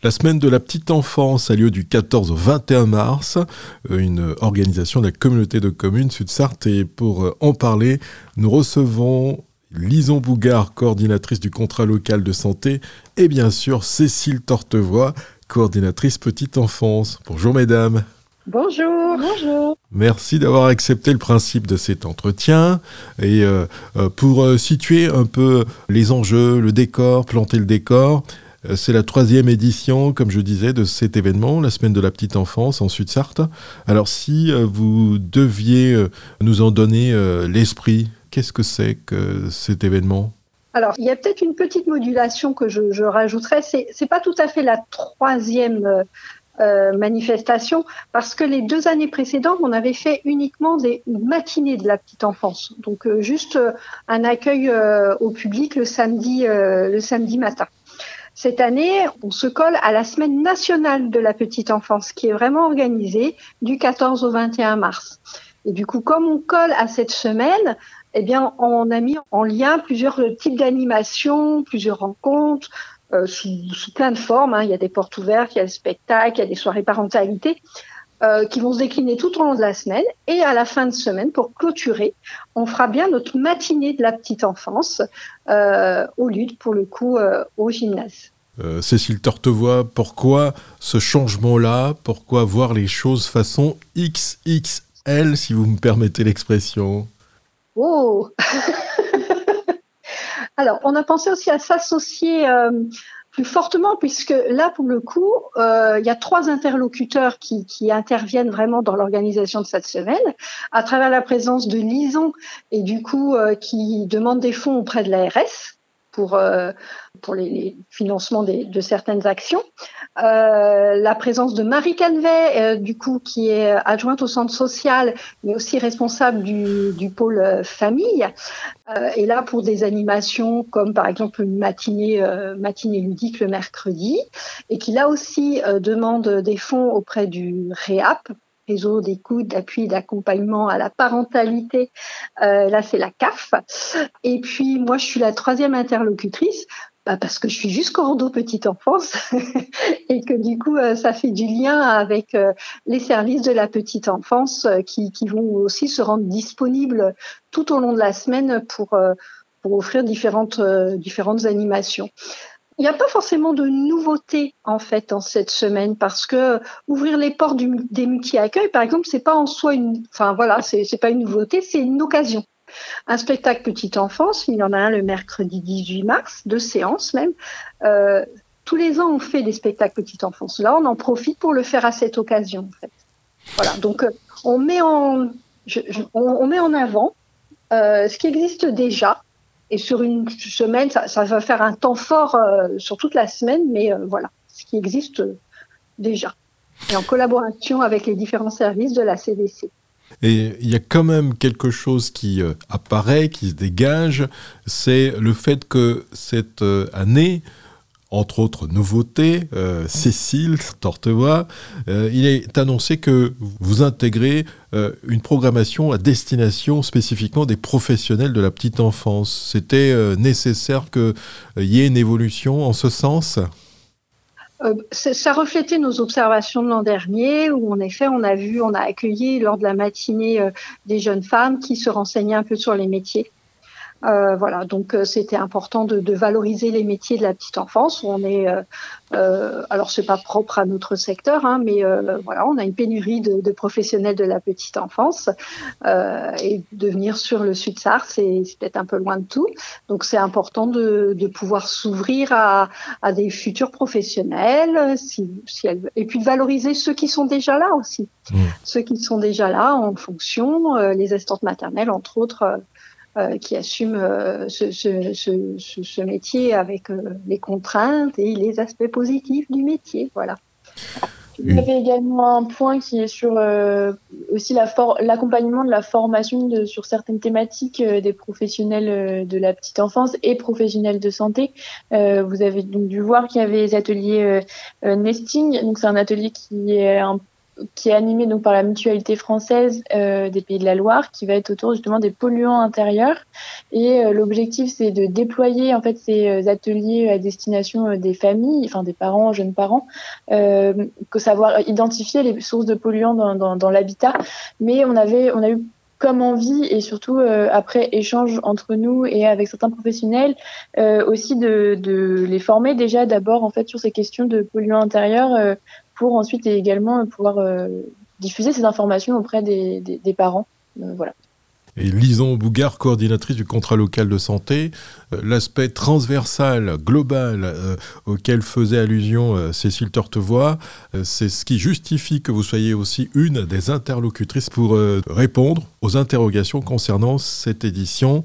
La semaine de la petite enfance a lieu du 14 au 21 mars, une organisation de la communauté de communes Sud-Sarthe. Et pour en parler, nous recevons Lison Bougard, coordinatrice du contrat local de santé, et bien sûr Cécile Tortevoix, coordinatrice petite enfance. Bonjour mesdames. Bonjour. Bonjour. Merci d'avoir accepté le principe de cet entretien. Et pour situer un peu les enjeux, le décor, planter le décor, c'est la 3e édition, comme je disais, de cet événement, la semaine de la petite enfance en Sud-Sarthe. Alors si vous deviez nous en donner l'esprit, qu'est-ce que c'est que cet événement ? Alors, il y a peut-être une petite modulation que je rajouterais. C'est pas tout à fait la 3e manifestation, parce que les 2 années précédentes, on avait fait uniquement des matinées de la petite enfance. Donc, juste un accueil au public le samedi matin. Cette année, on se colle à la semaine nationale de la petite enfance, qui est vraiment organisée du 14 au 21 mars. Et du coup, comme on colle à cette semaine, eh bien, on a mis en lien plusieurs types d'animations, plusieurs rencontres, sous plein de formes. Il y a des portes ouvertes, il y a le spectacle, il y a des soirées parentalité, qui vont se décliner tout au long de la semaine. Et à la fin de semaine, pour clôturer, on fera bien notre matinée de la petite enfance au Lude, pour le coup, au gymnase. Cécile Tortevoix, pourquoi ce changement-là ? Pourquoi voir les choses façon XXL, si vous me permettez l'expression ? Oh. Alors, on a pensé aussi à s'associer plus fortement, puisque là, pour le coup, il y a 3 interlocuteurs qui interviennent vraiment dans l'organisation de cette semaine, à travers la présence de Lison, et du coup, qui demande des fonds auprès de l'ARS pour les financements de certaines actions. La présence de Marie Canvet, du coup, qui est adjointe au centre social, mais aussi responsable du pôle famille. Et là, pour des animations comme par exemple une matinée ludique le mercredi, et qui là aussi demande des fonds auprès du REAP, Réseau d'écoute, d'appui et d'accompagnement à la parentalité. Là, c'est la CAF. Et puis, moi, je suis la 3e interlocutrice, parce que je suis juste cordeau petite enfance et que du coup, ça fait du lien avec les services de la petite enfance qui vont aussi se rendre disponibles tout au long de la semaine pour offrir différentes animations. Il n'y a pas forcément de nouveautés en fait en cette semaine, parce que ouvrir les portes des multi-accueils, par exemple, c'est pas en soi c'est pas une nouveauté, c'est une occasion. Un spectacle petite enfance, il y en a un le mercredi 18 mars, 2 séances même. Tous les ans, on fait des spectacles petite enfance. Là, on en profite pour le faire à cette occasion en fait. Voilà, donc on met en avant ce qui existe déjà. Et sur une semaine, ça va faire un temps fort sur toute la semaine, mais voilà, ce qui existe déjà. Et en collaboration avec les différents services de la CDC. Et il y a quand même quelque chose qui apparaît, qui se dégage, c'est le fait que cette année, entre autres nouveautés, Cécile Tortevoix, il est annoncé que vous intégrez une programmation à destination spécifiquement des professionnels de la petite enfance. C'était nécessaire qu'il y ait une évolution en ce sens ? Ça reflétait nos observations de l'an dernier, où en effet on a accueilli lors de la matinée des jeunes femmes qui se renseignaient un peu sur les métiers. Voilà, donc c'était important de valoriser les métiers de la petite enfance. On est, alors c'est pas propre à notre secteur, mais voilà, on a une pénurie de professionnels de la petite enfance, et de venir sur le Sud-Sarthe, c'est peut-être un peu loin de tout. Donc c'est important de pouvoir s'ouvrir à des futurs professionnels, et puis de valoriser ceux qui sont déjà là aussi, ceux qui sont déjà là en fonction, les assistantes maternelles entre autres. Qui assument ce métier avec les contraintes et les aspects positifs du métier. Voilà. Il y avait également un point qui est sur aussi l'accompagnement de la formation sur certaines thématiques des professionnels de la petite enfance et professionnels de santé. Vous avez donc dû voir qu'il y avait les ateliers nesting. Donc c'est un atelier qui est qui est animé donc par la Mutualité française des Pays de la Loire, qui va être autour justement des polluants intérieurs. Et l'objectif, c'est de déployer en fait ces ateliers à destination des familles, enfin des parents, jeunes parents, que savoir identifier les sources de polluants dans l'habitat. Mais on a eu comme envie, et surtout après échange entre nous et avec certains professionnels, aussi de les former déjà d'abord en fait sur ces questions de polluants intérieurs, pour ensuite également pouvoir diffuser ces informations auprès des parents. Voilà. Et Lison Bougard, coordinatrice du contrat local de santé, l'aspect transversal, global, auquel faisait allusion Cécile Tortevoie, c'est ce qui justifie que vous soyez aussi une des interlocutrices pour répondre aux interrogations concernant cette édition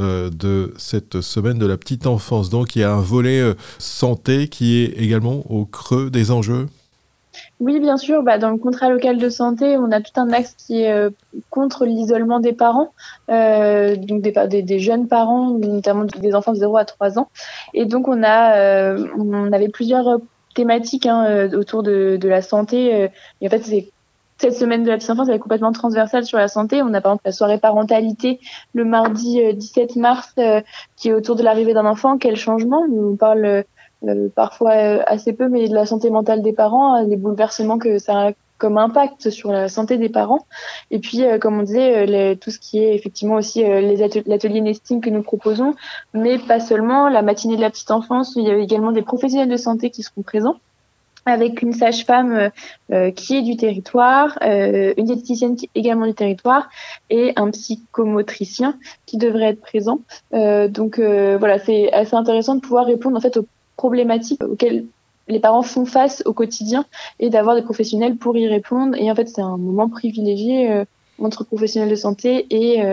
de cette semaine de la petite enfance. Donc il y a un volet santé qui est également au creux des enjeux. Oui, bien sûr. Dans le contrat local de santé, on a tout un axe qui est contre l'isolement des parents, donc des jeunes parents, notamment des enfants de 0 à 3 ans. Et donc, on avait plusieurs thématiques autour de la santé. Et en fait, cette semaine de la petite enfance, elle est complètement transversale sur la santé. On a par exemple la soirée parentalité le mardi 17 mars, qui est autour de l'arrivée d'un enfant. Quel changement? On parle parfois assez peu, mais de la santé mentale des parents, les bouleversements que ça a comme impact sur la santé des parents. Et puis, comme on disait, tout ce qui est effectivement aussi l'atelier nesting que nous proposons, mais pas seulement. La matinée de la petite enfance, il y a également des professionnels de santé qui seront présents, avec une sage-femme qui est du territoire, une diététicienne qui est également du territoire, et un psychomotricien qui devrait être présent. Donc voilà, c'est assez intéressant de pouvoir répondre en fait aux problématiques auxquelles les parents font face au quotidien et d'avoir des professionnels pour y répondre. Et en fait, c'est un moment privilégié entre professionnels de santé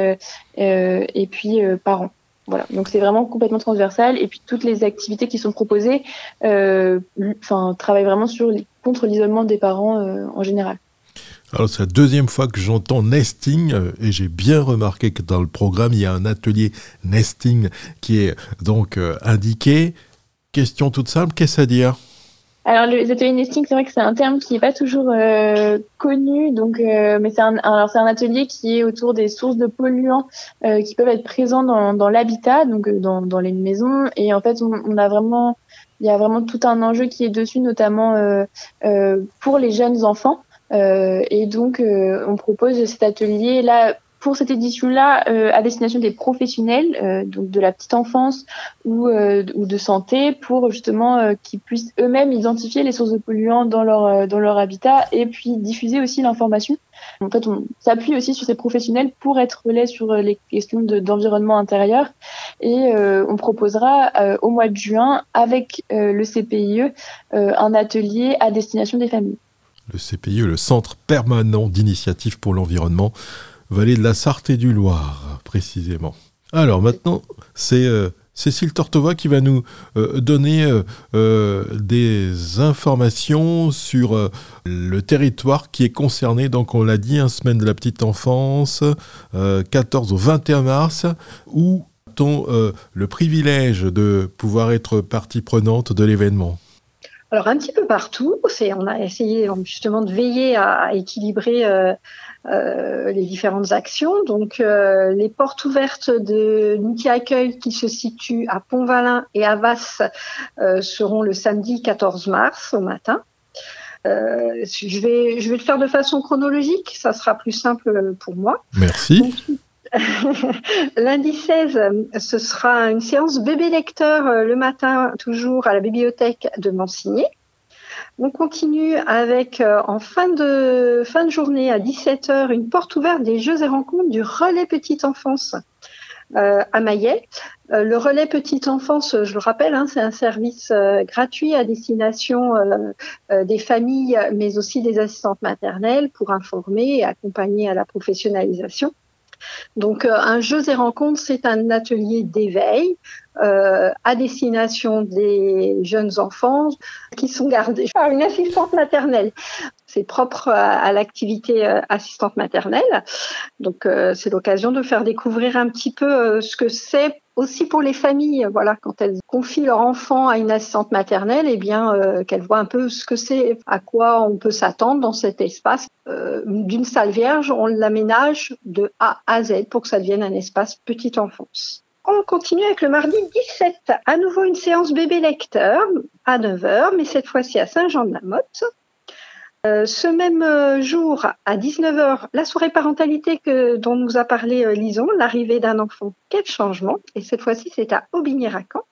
et puis parents. Voilà, donc c'est vraiment complètement transversal. Et puis toutes les activités qui sont proposées travaillent vraiment contre l'isolement des parents en général. Alors c'est la deuxième fois que j'entends nesting et j'ai bien remarqué que dans le programme, il y a un atelier nesting qui est donc indiqué. Question toute simple, qu'est-ce à dire ? Alors les ateliers nesting, c'est vrai que c'est un terme qui n'est pas toujours connu, donc mais c'est un atelier qui est autour des sources de polluants qui peuvent être présents dans l'habitat, donc dans les maisons. Et en fait, il y a vraiment tout un enjeu qui est dessus, notamment pour les jeunes enfants. Et donc on propose cet atelier là. Pour cette édition-là, à destination des professionnels, donc de la petite enfance ou de santé, pour justement qu'ils puissent eux-mêmes identifier les sources de polluants dans leur habitat et puis diffuser aussi l'information. En fait, on s'appuie aussi sur ces professionnels pour être relais sur les questions d'environnement intérieur, et on proposera au mois de juin avec le CPIE un atelier à destination des familles. Le CPIE, le Centre permanent d'initiative pour l'environnement, vallée de la Sarthe et du Loir, précisément. Alors maintenant, c'est Cécile Tortevoie qui va nous donner des informations sur le territoire qui est concerné. Donc on l'a dit, semaine de la petite enfance, 14 au 21 mars, où a-t-on le privilège de pouvoir être partie prenante de l'événement ? Alors un petit peu partout, on a essayé justement de veiller à équilibrer les différentes actions. Donc les portes ouvertes de l'unité accueil qui se situe à Pont-Valin et à Vasse seront le samedi 14 mars au matin. Je vais le faire de façon chronologique, ça sera plus simple pour moi. Merci. Donc, lundi 16, ce sera une séance bébé lecteur le matin, toujours à la bibliothèque de Mansigné. On continue avec, en fin de journée, à 17h, une porte ouverte des jeux et rencontres du relais petite enfance à Maillet. Le relais petite enfance, je le rappelle, c'est un service gratuit à destination des familles, mais aussi des assistantes maternelles pour informer et accompagner à la professionnalisation. Donc, un jeux et rencontres, c'est un atelier d'éveil à destination des jeunes enfants qui sont gardés par une assistante maternelle. C'est propre à l'activité assistante maternelle. Donc, c'est l'occasion de faire découvrir un petit peu ce que c'est aussi pour les familles. Voilà, quand elles confient leur enfant à une assistante maternelle, eh bien, qu'elles voient un peu ce que c'est, à quoi on peut s'attendre dans cet espace. D'une salle vierge, on l'aménage de A à Z pour que ça devienne un espace petite enfance. On continue avec le mardi 17. À nouveau une séance bébé lecteur à 9h, mais cette fois-ci à Saint-Jean-de-la-Motte. Ce même jour, à 19h, la soirée parentalité dont nous a parlé Lison, l'arrivée d'un enfant, quel changement. Et cette fois-ci, c'est à Aubigné-Racan.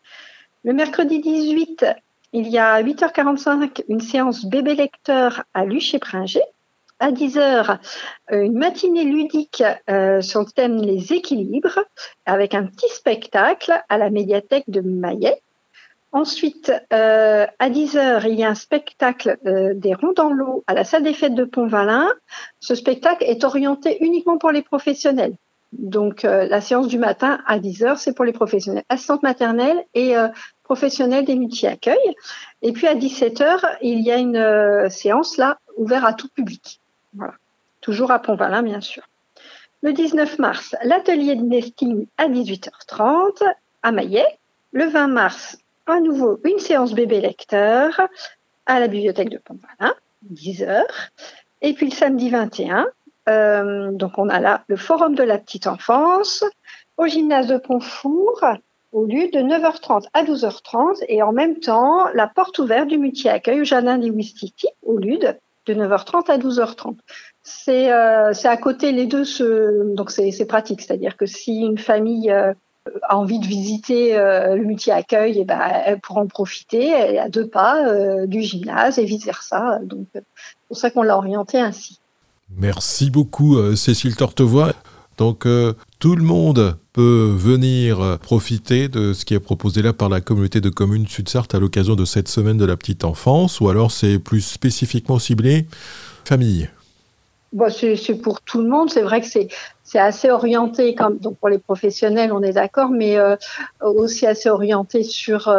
Le mercredi 18, il y a à 8h45 une séance bébé lecteur à Luché-Pringé. À 10h, une matinée ludique sur le thème les équilibres, avec un petit spectacle à la médiathèque de Maillet. Ensuite, à 10h, il y a un spectacle des ronds dans l'eau à la salle des fêtes de Pont-Valin. Ce spectacle est orienté uniquement pour les professionnels. Donc, la séance du matin à 10h, c'est pour les professionnels, assistantes maternelles et professionnels des multi-accueils. Et puis, à 17h, il y a une séance là ouverte à tout public. Voilà. Toujours à Pont-Valin, bien sûr. Le 19 mars, l'atelier de nesting à 18h30 à Maillet. Le 20 mars, à nouveau, une séance bébé lecteur à la bibliothèque de Pont-Valin, 10h. Et puis le samedi 21, donc on a là le forum de la petite enfance au gymnase de Pontfour, au lieu de 9h30 à 12h30. Et en même temps, la porte ouverte du multi-accueil au jardin des Ouistiti, au LUD, de 9h30 à 12h30. C'est à côté les deux, donc c'est pratique. C'est-à-dire que si une famille a envie de visiter le multi-accueil, et elle pourra en profiter. Elle est à 2 pas du gymnase et vice-versa. Donc, c'est pour ça qu'on l'a orienté ainsi. Merci beaucoup, Cécile Tortevoix. Donc, tout le monde peut venir profiter de ce qui est proposé là par la communauté de communes Sud-Sarthe à l'occasion de cette semaine de la petite enfance, ou alors c'est plus spécifiquement ciblé famille? Bon, c'est pour tout le monde. C'est vrai que c'est assez orienté, donc pour les professionnels, on est d'accord, mais aussi assez orienté sur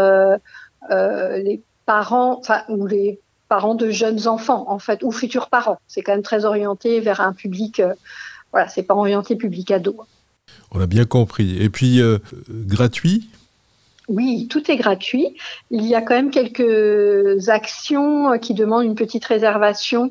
les parents, ou les parents de jeunes enfants, en fait, ou futurs parents. C'est quand même très orienté vers un public. Voilà, c'est pas orienté public ado. On a bien compris. Et puis, gratuit? Oui, tout est gratuit. Il y a quand même quelques actions qui demandent une petite réservation.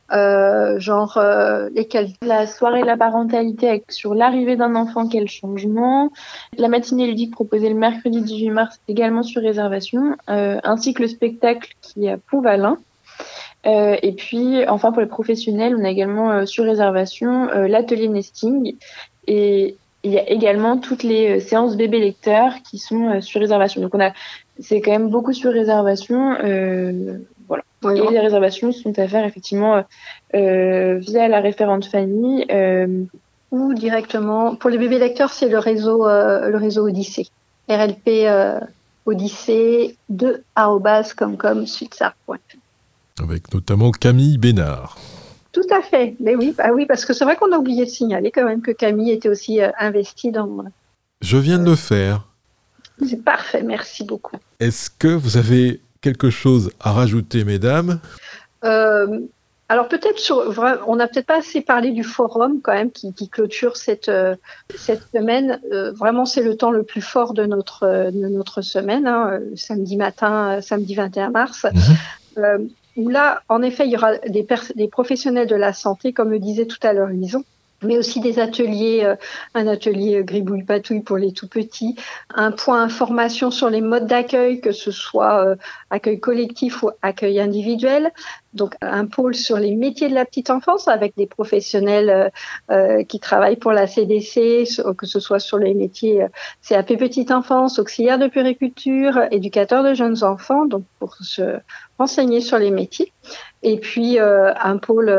Lesquelles? La soirée de la parentalité sur l'arrivée d'un enfant, quel changement. La matinée ludique proposée le mercredi 18 mars également sur réservation, ainsi que le spectacle qui est à Pont-Valin. Et puis, enfin, pour les professionnels, on a également sur réservation l'atelier nesting. Et il y a également toutes les séances bébé lecteurs qui sont sur réservation. Donc, c'est quand même beaucoup sur réservation. Voilà. Oui, et les réservations sont à faire effectivement via la référente famille ou directement. Pour les bébés lecteurs, c'est le réseau Odyssée. RLP Odyssée 2@comcom-sudsart.fr. Avec notamment Camille Bénard. Tout à fait. Mais oui, parce que c'est vrai qu'on a oublié de signaler quand même que Camille était aussi investie dans. Je viens de le faire. C'est parfait, merci beaucoup. Est-ce que vous avez quelque chose à rajouter, mesdames? Alors peut-être on n'a peut-être pas assez parlé du forum quand même qui clôture cette semaine. Vraiment, c'est le temps le plus fort de notre semaine, samedi matin, samedi 21 mars. Où là, en effet, il y aura des professionnels de la santé, comme le disait tout à l'heure Lison, mais aussi des ateliers, un atelier gribouille-patouille pour les tout-petits, un point information sur les modes d'accueil, que ce soit accueil collectif ou accueil individuel, donc un pôle sur les métiers de la petite enfance avec des professionnels qui travaillent pour la CDC, que ce soit sur les métiers CAP petite enfance, auxiliaire de puériculture, éducateur de jeunes enfants, donc pour se renseigner sur les métiers, et puis un pôle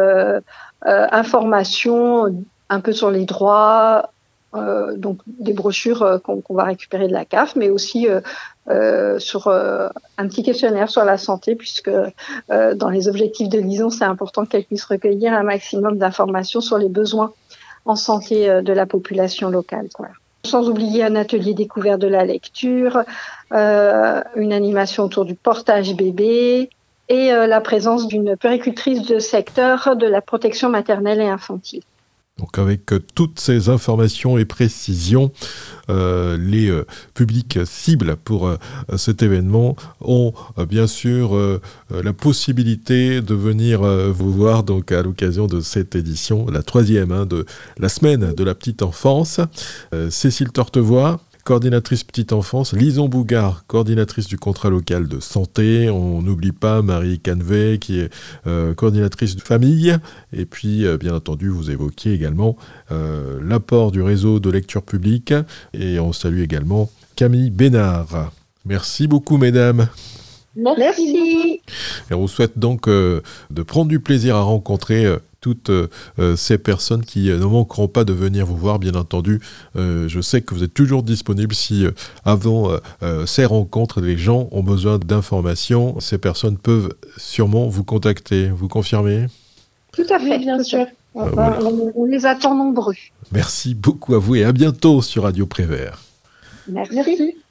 information un peu sur les droits, donc des brochures qu'on va récupérer de la CAF, mais aussi sur un petit questionnaire sur la santé, puisque dans les objectifs de Lison, c'est important qu'elle puisse recueillir un maximum d'informations sur les besoins en santé de la population locale, quoi. Sans oublier un atelier découvert de la lecture, une animation autour du portage bébé, et la présence d'une puéricultrice de secteur de la protection maternelle et infantile. Donc avec toutes ces informations et précisions, les publics cibles pour cet événement ont bien sûr la possibilité de venir vous voir donc à l'occasion de cette édition, la 3e de la semaine de la petite enfance. Cécile Tortevoie, coordinatrice petite enfance, Lison Bougard, coordinatrice du contrat local de santé, on n'oublie pas Marie Canvet qui est coordinatrice de famille, et puis bien entendu vous évoquiez également l'apport du réseau de lecture publique, et on salue également Camille Bénard. Merci beaucoup mesdames. Merci. Et on vous souhaite donc de prendre du plaisir à rencontrer toutes ces personnes qui ne manqueront pas de venir vous voir, bien entendu. Je sais que vous êtes toujours disponible si, avant ces rencontres, les gens ont besoin d'informations. Ces personnes peuvent sûrement vous contacter. Vous confirmez ? Tout à fait, oui, bien sûr. Voilà. On les attend nombreux. Merci beaucoup à vous et à bientôt sur Radio Prévert. Merci.